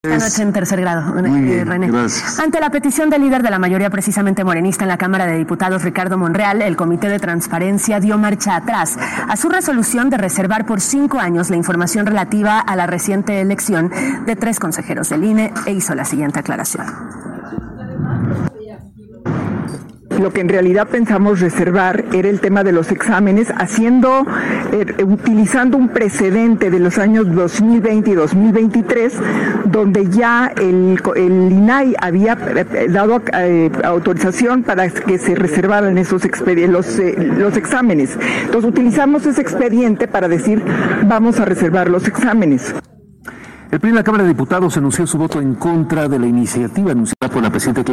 Esta noche en tercer grado, René. Gracias. Ante la petición del líder de la mayoría precisamente morenista en la Cámara de Diputados, Ricardo Monreal, el Comité de Transparencia dio marcha atrás a su resolución de reservar por 5 años la información relativa a la reciente elección de 3 consejeros del INE e hizo la siguiente aclaración. Lo que en realidad pensamos reservar era el tema de los exámenes, utilizando un precedente de los años 2020 y 2023, donde ya el INAI había dado autorización para que se reservaran esos los exámenes. Entonces utilizamos ese expediente para decir, vamos a reservar los exámenes. El PRI en la Cámara de Diputados anunció su voto en contra de la iniciativa anunciada por la presidenta